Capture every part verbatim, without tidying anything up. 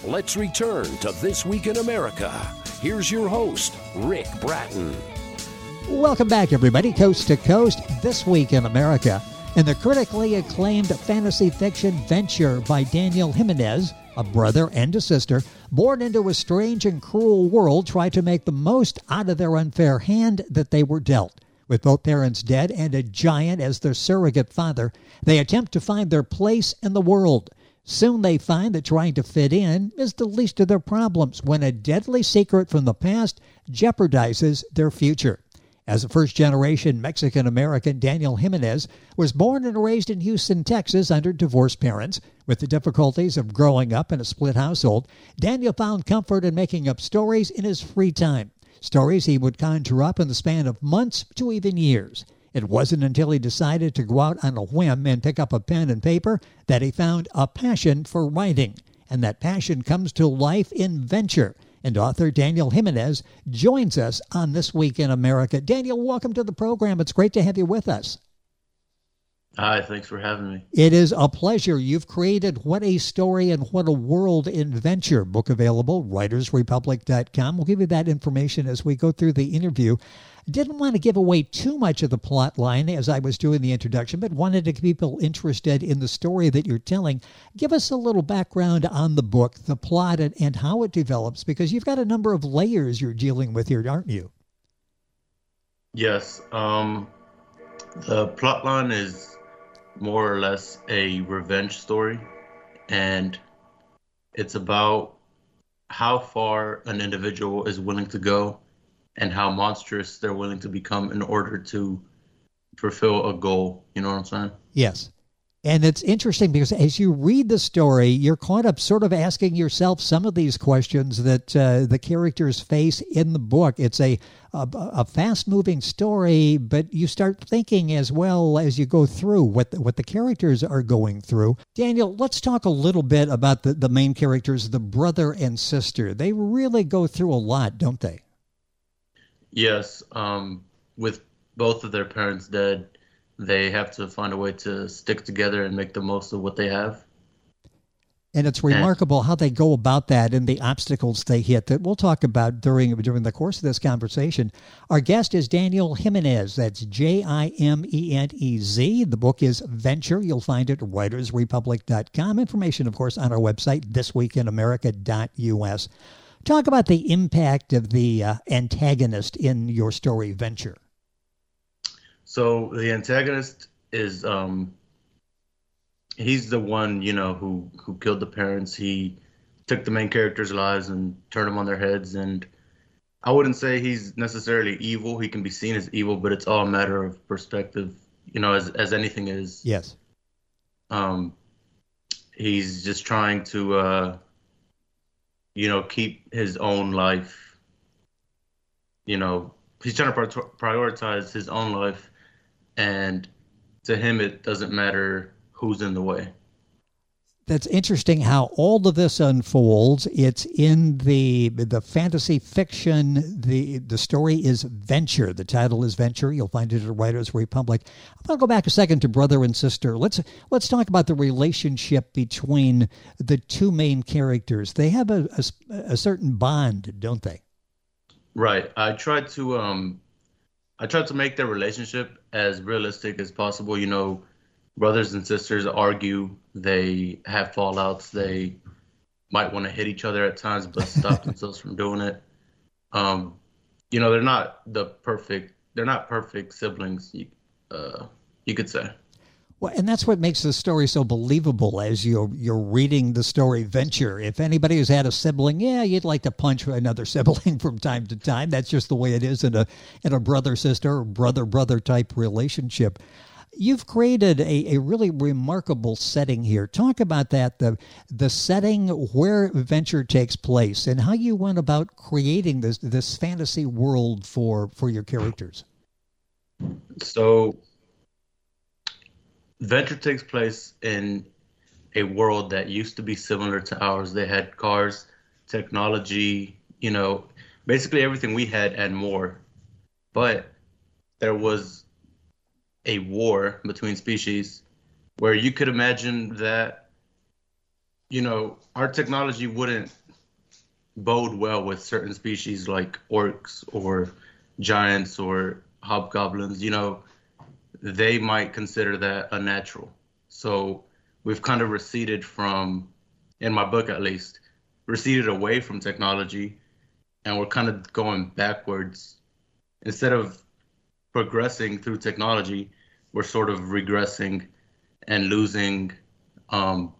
let's return to This Week in America. Here's your host, Rick Bratton. Welcome back, everybody, coast to coast, This Week in America. In the critically acclaimed fantasy fiction Venture by Daniel Jimenez, a brother and a sister, born into a strange and cruel world, try to make the most out of their unfair hand that they were dealt. With both parents dead and a giant as their surrogate father, they attempt to find their place in the world. Soon they find that trying to fit in is the least of their problems when a deadly secret from the past jeopardizes their future. As a first-generation Mexican-American, Daniel Jimenez was born and raised in Houston, Texas, under divorced parents. With the difficulties of growing up in a split household, Daniel found comfort in making up stories in his free time, stories he would conjure up in the span of months to even years. It wasn't until he decided to go out on a whim and pick up a pen and paper that he found a passion for writing. And that passion comes to life in Venture. And author Daniel Jimenez joins us on This Week in America. Daniel, welcome to the program. It's great to have you with us. Hi, thanks for having me. It is a pleasure. You've created What a Story and What a World in Venture. Book available, writers republic dot com. We'll give you that information as we go through the interview. Didn't want to give away too much of the plot line as I was doing the introduction, but wanted to get people interested in the story that you're telling. Give us a little background on the book, the plot, and, and how it develops, because you've got a number of layers you're dealing with here, aren't you? Yes. Um, the plot line is more or less a revenge story, and it's about how far an individual is willing to go and how monstrous they're willing to become in order to fulfill a goal. You know what I'm saying? Yes. And it's interesting because as you read the story, you're caught up sort of asking yourself some of these questions that uh, the characters face in the book. It's a, a, a fast-moving story, but you start thinking as well as you go through what the, what the characters are going through. Daniel, let's talk a little bit about the, the main characters, the brother and sister. They really go through a lot, don't they? Yes. Um, with both of their parents dead, they have to find a way to stick together and make the most of what they have. And it's remarkable how they go about that and the obstacles they hit that we'll talk about during during the course of this conversation. Our guest is Daniel Jimenez. That's J I M E N E Z. The book is Venture. You'll find it at writers republic dot com. Information, of course, on our website, this week in america dot U S. Talk about the impact of the uh, antagonist in your story, Venture. So the antagonist is, um, he's the one, you know, who, who killed the parents. He took the main characters' lives and turned them on their heads. And I wouldn't say he's necessarily evil. He can be seen as evil, but it's all a matter of perspective, you know, as, as anything is. Yes. Um, he's just trying to, uh, you know, keep his own life, you know, he's trying to prioritize his own life. And to him, it doesn't matter who's in the way. That's interesting how all of this unfolds. It's in the the fantasy fiction. The the story is Venture. The title is Venture. You'll find it at Writers Republic. I'm going to go back a second to brother and sister. Let's let's talk about the relationship between the two main characters. They have a, a, a certain bond, don't they? Right. I tried to um, I tried to make their relationship as realistic as possible. You know, brothers and sisters argue, they have fallouts, they might want to hit each other at times, but stop themselves from doing it. Um, you know, they're not the perfect, they're not perfect siblings, uh, you could say. Well, and that's what makes the story so believable as you're, you're reading the story Venture. If anybody has had a sibling, yeah, you'd like to punch another sibling from time to time. That's just the way it is in a in a brother-sister or brother-brother type relationship. You've created a, a really remarkable setting here. Talk about that, the the setting where Venture takes place and how you went about creating this this fantasy world for, for your characters. So Venture takes place in a world that used to be similar to ours. They had cars, technology, you know, basically everything we had and more. But there was a war between species where you could imagine that you know, our technology wouldn't bode well with certain species like orcs or giants or hobgoblins. You know, they might consider that unnatural. So we've kind of receded from, in my book at least, receded away from technology, and we're kind of going backwards. Instead of progressing through technology, we're sort of regressing and losing um,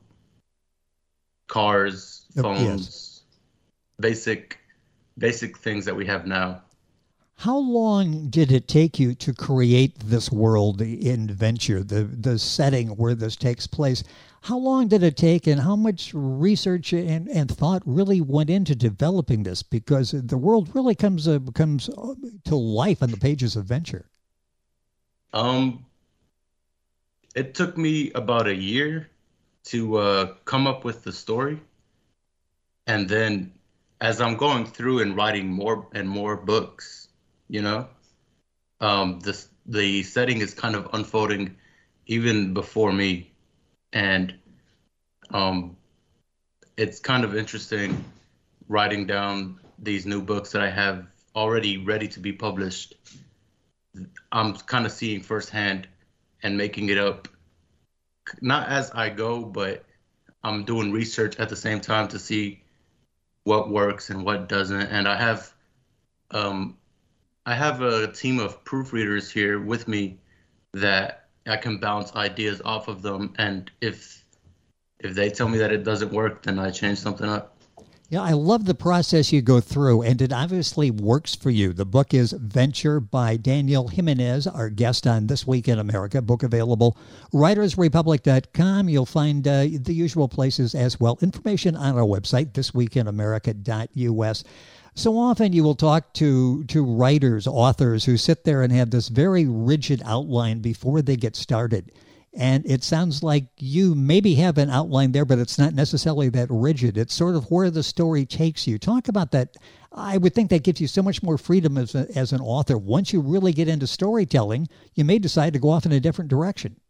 cars, Oh, phones, yes. basic basic things that we have now. How long did it take you to create this world in Venture, the, the setting where this takes place? How long did it take, and how much research and, and thought really went into developing this? Because the world really comes uh, comes to life on the pages of Venture. Um, it took me about a year to uh, come up with the story, and then as I'm going through and writing more and more books, you know, um, this the setting is kind of unfolding even before me, and um, it's kind of interesting writing down these new books that I have already ready to be published. I'm kind of seeing firsthand and making it up, not as I go, but I'm doing research at the same time to see what works and what doesn't. And I have um, I have a team of proofreaders here with me that I can bounce ideas off of them. And if if they tell me that it doesn't work, then I change something up. Yeah, I love the process you go through, and it obviously works for you. The book is Venture by Daniel Jimenez, our guest on This Week in America, book available, writers republic dot com. You'll find uh, the usual places as well. Information on our website, this week in america dot u s. So often you will talk to, to writers, authors who sit there and have this very rigid outline before they get started. And it sounds like you maybe have an outline there, but it's not necessarily that rigid. It's sort of where the story takes you. Talk about that. I would think that gives you so much more freedom as, a, as an author. Once you really get into storytelling, you may decide to go off in a different direction.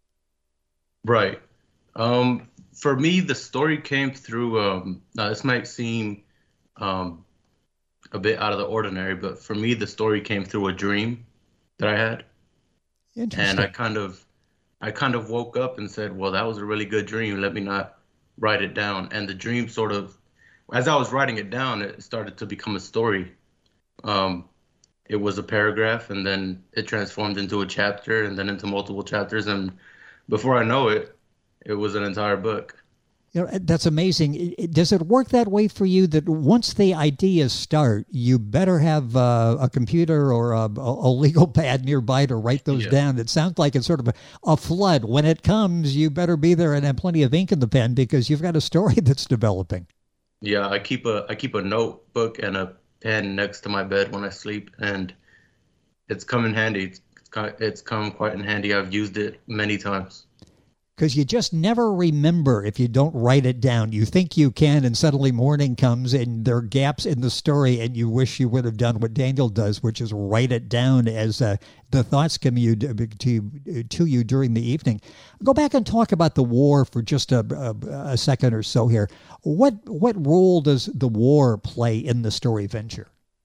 Right. Um, for me, the story came through, um, now this might seem um, a bit out of the ordinary, but for me, the story came through a dream that I had. Interesting. And I kind of I kind of woke up and said, well, that was a really good dream. Let me not write it down. And the dream sort of, as I was writing it down, it started to become a story. Um, it was a paragraph, and then it transformed into a chapter, and then into multiple chapters. And before I know it, it was an entire book. You know, that's amazing. Does it work that way for you, that once the ideas start, you better have uh, a computer or a, a legal pad nearby to write those Yeah. down? It sounds like it's sort of a, a flood. When it comes, you better be there and have plenty of ink in the pen, because you've got a story that's developing. Yeah, I keep a I keep a notebook and a pen next to my bed when I sleep, and it's come in handy. It's, it's, come, it's come quite in handy. I've used it many times. Because you just never remember if you don't write it down. You think you can, and suddenly morning comes and there are gaps in the story, and you wish you would have done what Daniel does, which is write it down as uh, the thoughts come you, to, to you during the evening. Go back and talk about the war for just a, a, a second or so here. What, what role does the war play in the story Venture?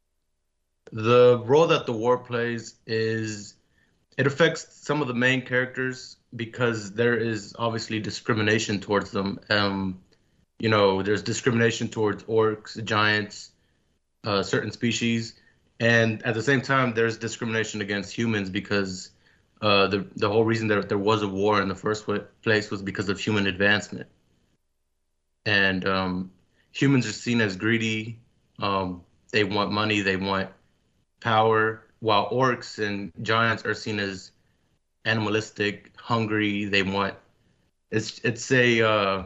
The role that the war plays is it affects some of the main characters, because there is obviously discrimination towards them. Um, you know, there's discrimination towards orcs, giants, uh, certain species, and at the same time, there's discrimination against humans, because uh, the the whole reason that there was a war in the first place was because of human advancement. And um, humans are seen as greedy. Um, they want money, they want power, while orcs and giants are seen as animalistic, hungry. They want, it's it's a uh,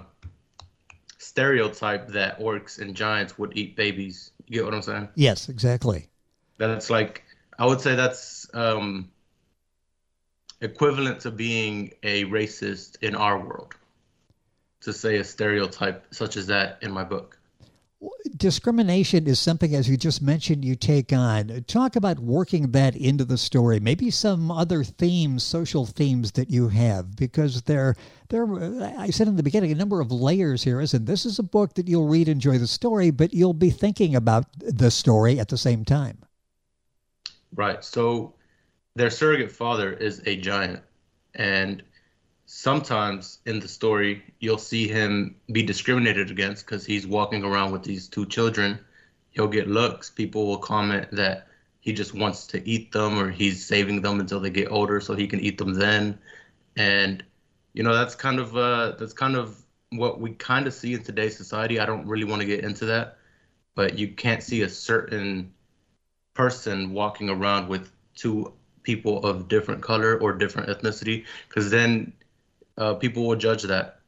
stereotype that orcs and giants would eat babies. You get what I'm saying? Yes, exactly. That's like, I would say that's um, equivalent to being a racist in our world, to say a stereotype such as that in my book. discrimination is something, as you just mentioned, you take on. Talk about working that into the story. Maybe some other themes, social themes that you have, because there, there. I said in the beginning, a number of layers here. Isn't this is a book that you'll read, enjoy the story, but you'll be thinking about the story at the same time. Right. So their surrogate father is a giant, and sometimes in the story, you'll see him be discriminated against because he's walking around with these two children. He'll get looks. People will comment that he just wants to eat them, or he's saving them until they get older so he can eat them then. And, you know, that's kind of uh, that's kind of what we kind of see in today's society. I don't really want to get into that, but you can't see a certain person walking around with two people of different color or different ethnicity, because then Uh, people will judge that.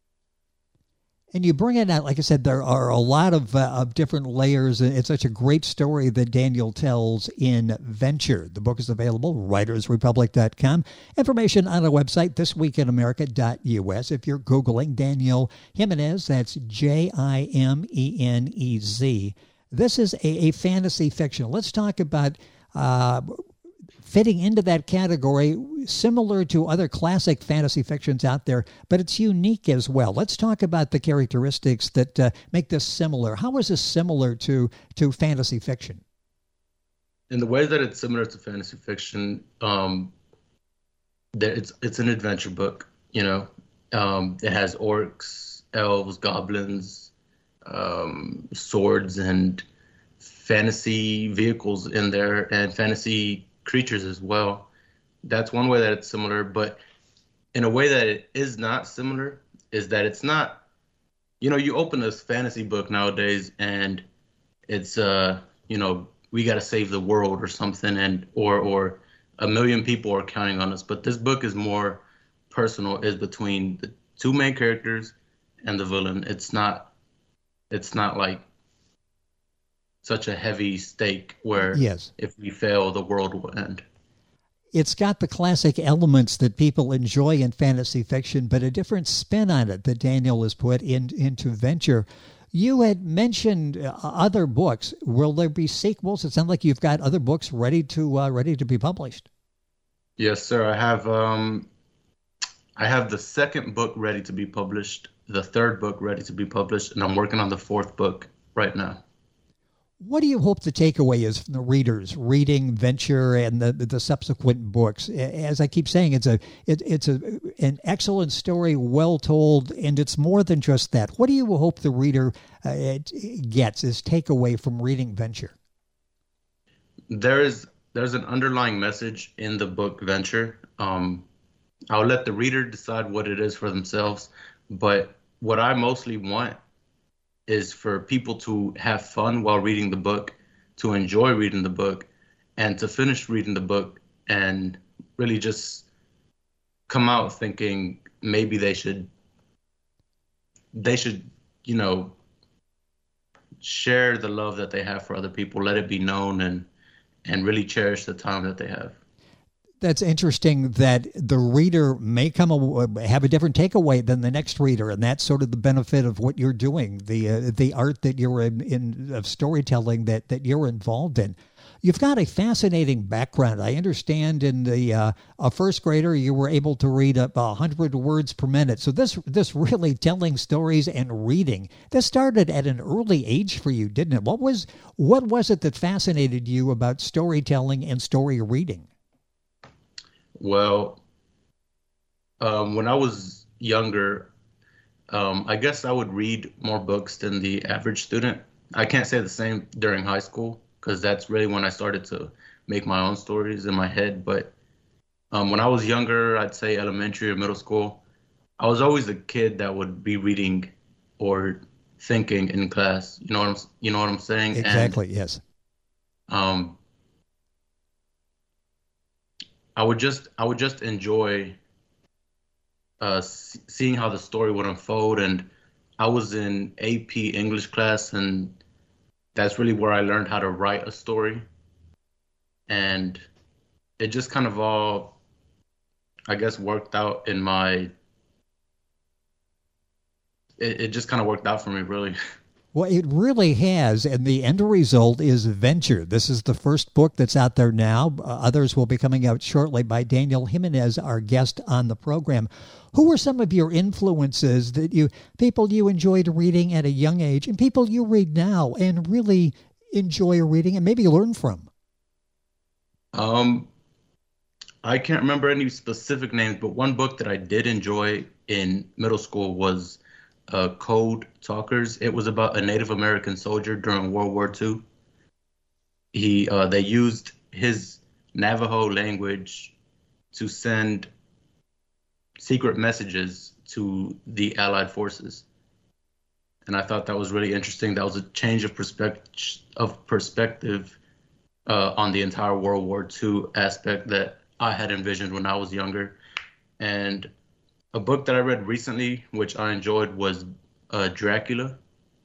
And you bring it out, like I said, there are a lot of, uh, of different layers. It's such a great story that Daniel tells in Venture. The book is available, writers republic dot com. Information on our website, this week in america dot u s. If you're Googling Daniel Jimenez, that's J I M E N E Z. This is a, a fantasy fiction. Let's talk about uh, fitting into that category, similar to other classic fantasy fictions out there, but it's unique as well. Let's talk about the characteristics that uh, make this similar. How is this similar to, to fantasy fiction? In the way that it's similar to fantasy fiction, um, there, it's it's an adventure book. You know, um, it has orcs, elves, goblins, um, swords, and fantasy vehicles in there, and fantasy creatures as well. That's one way that it's similar, but in a way that it is not similar is that it's not, you know, you open this fantasy book nowadays and it's, uh, you know, we got to save the world or something, and or or a million people are counting on us. But this book is more personal, is between the two main characters and the villain. It's not, it's not like such a heavy stake where yes, if we fail, the world will end. It's got the classic elements that people enjoy in fantasy fiction, but a different spin on it that Daniel has put in, into Venture. You had mentioned uh, other books. Will there be sequels? It sounds like you've got other books ready to uh, ready to be published. Yes, sir. I have um, I have the second book ready to be published, the third book ready to be published, and I'm working on the fourth book right now. What do you hope the takeaway is from the readers reading Venture and the the subsequent books? As I keep saying, it's a it, it's a an excellent story, well told, and it's more than just that. What do you hope the reader uh, it gets as takeaway from reading Venture? There is there's an underlying message in the book Venture. Um, I'll let the reader decide what it is for themselves, but what I mostly want is for people to have fun while reading the book, to enjoy reading the book, and to finish reading the book and really just come out thinking maybe they should, they should, you know, share the love that they have for other people, let it be known, and and really cherish the time that they have. That's interesting that the reader may come a, have a different takeaway than the next reader, and that's sort of the benefit of what you're doing, the uh, the art that you're in, in of storytelling that, that you're involved in. You've got a fascinating background. I understand in the uh, a first grader you were able to read up one hundred words per minute. So this this really telling stories and reading, this started at an early age for you, didn't it? What was what was it that fascinated you about storytelling and story reading? Well, um, when I was younger, um, I guess I would read more books than the average student. I can't say the same during high school, because that's really when I started to make my own stories in my head. But um, when I was younger, I'd say elementary or middle school, I was always the kid that would be reading or thinking in class. You know what I'm, you know what I'm saying? Exactly, and, yes. Um, I would just I would just enjoy uh, seeing how the story would unfold. And I was in A P English class, and that's really where I learned how to write a story. And it just kind of all, I guess, worked out in my, it, it just kind of worked out for me, really. Well, it really has, and the end result is Venture. This is the first book that's out there now. Uh, others will be coming out shortly by Daniel Jimenez, our guest on the program. Who were some of your influences that you, people you enjoyed reading at a young age, and people you read now and really enjoy reading and maybe learn from? Um, I can't remember any specific names, but one book that I did enjoy in middle school was Uh, Code Talkers. It was about a Native American soldier during World War Two. He, uh, they used his Navajo language to send secret messages to the Allied forces, and I thought that was really interesting. That was a change of perspective of perspective uh, on the entire World War Two aspect that I had envisioned when I was younger. And a book that I read recently, which I enjoyed, was uh, Dracula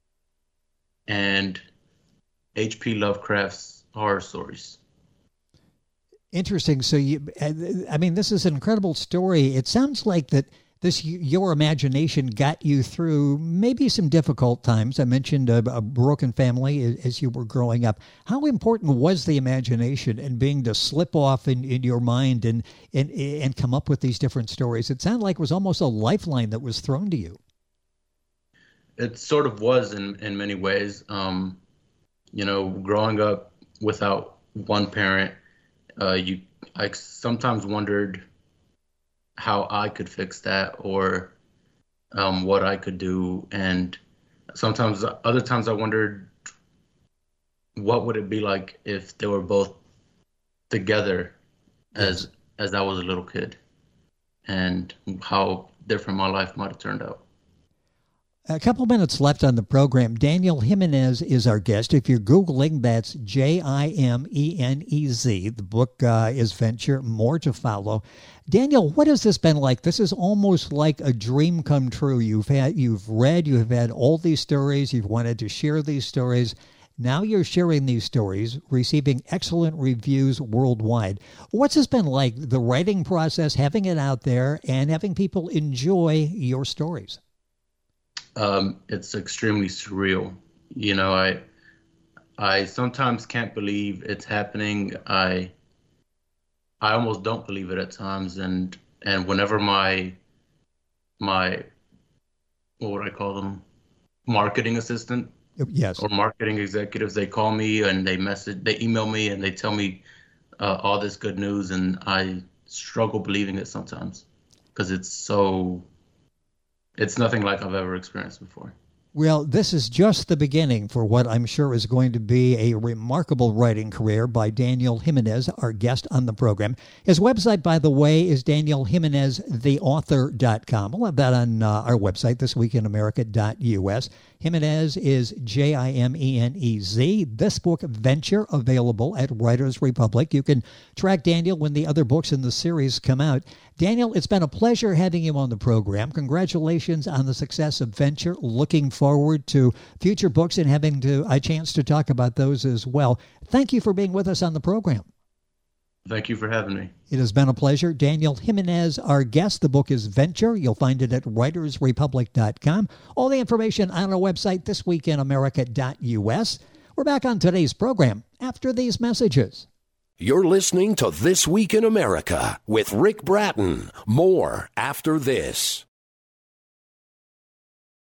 and H P Lovecraft's horror stories. Interesting. So, you, I mean, this is an incredible story. It sounds like that this your imagination got you through maybe some difficult times. I mentioned a, a broken family as you were growing up. How important was the imagination and being to slip off in, in your mind and, and and come up with these different stories? It sounded like it was almost a lifeline that was thrown to you. It sort of was in, in many ways. Um, you know, growing up without one parent, uh, you I sometimes wondered how I could fix that, or um, what I could do. And sometimes, other times I wondered, what would it be like if they were both together as, as I was a little kid, and how different my life might have turned out. A couple minutes left on the program. Daniel Jimenez is our guest. If you're Googling, that's J I M E N E Z. The book uh, is Venture, More to Follow. Daniel, what has this been like? This is almost like a dream come true. You've had, you've read, you've had all these stories. You've wanted to share these stories. Now you're sharing these stories, receiving excellent reviews worldwide. What's this been like, the writing process, having it out there, and having people enjoy your stories? Um, it's extremely surreal. You know, I I sometimes can't believe it's happening. I I almost don't believe it at times, and and whenever my my what would I call them, marketing assistant, yes, or marketing executives, they call me and they message, they email me and they tell me uh, all this good news, and I struggle believing it sometimes because it's so. It's nothing like I've ever experienced before. Well, this is just the beginning for what I'm sure is going to be a remarkable writing career by Daniel Jimenez, our guest on the program. His website, by the way, is daniel jimenez the author dot com. We'll have that on uh, our website, this week in america dot U S. Jimenez is J I M E N E Z. This book, Venture, available at Writers Republic. You can track Daniel when the other books in the series come out. Daniel, it's been a pleasure having you on the program. Congratulations on the success of Venture. Looking forward to future books and having to, a chance to talk about those as well. Thank you for being with us on the program. Thank you for having me. It has been a pleasure. Daniel Jimenez, our guest. The book is Venture. You'll find it at writers republic dot com. All the information on our website, this week in america dot U S. We're back on today's program after these messages. You're listening to This Week in America with Rick Bratton. More after this.